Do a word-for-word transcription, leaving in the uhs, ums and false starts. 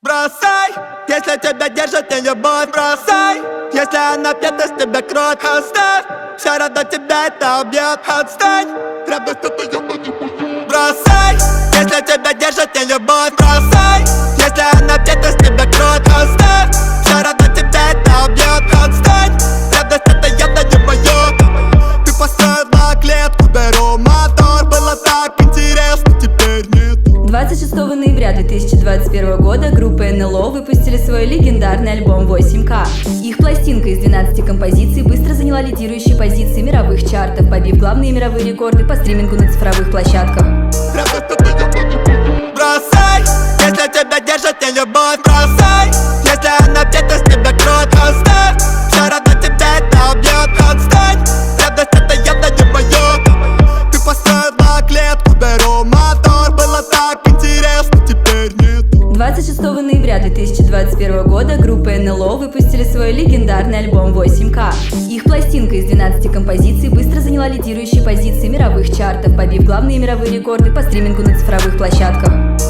Бросай, если тебя держит не любовь. Бросай, если она пьет из тебя кровь. Оставь, все равно тебя это убьет. Отстань, ревность это я не буду. Бросай, если тебя держит не любовь. Бросай, если она пьет из тебя кровь. Оставь, все равно тебя это убьет. Отстань, ревность это явно не моё. Ты построила клетку, беру мотор. Было так интересно, теперь нет. двадцать шестого ноября две тысячи двадцать первого года группа эн эл о выпустили свой легендарный альбом восемь ка. Их пластинка из двенадцати композиций быстро заняла лидирующие позиции мировых чартов, побив главные мировые рекорды по стримингу на цифровых площадках. Бросай, если тебя держит не любовь. Бросай, если она пьет из тебя кровь. Оставь, все равно тебя это убьет. Отстань, ревность это явно не моё. Ты построила клетку, беру мотор. Было так интересно, теперь нет. двадцать шестого ноября две тысячи двадцать первого года группа эн эл о выпустили свой легендарный альбом восемь ка. Их пластинка из двенадцати композиций быстро заняла лидирующие позиции мировых чартов, побив главные мировые рекорды по стримингу на цифровых площадках.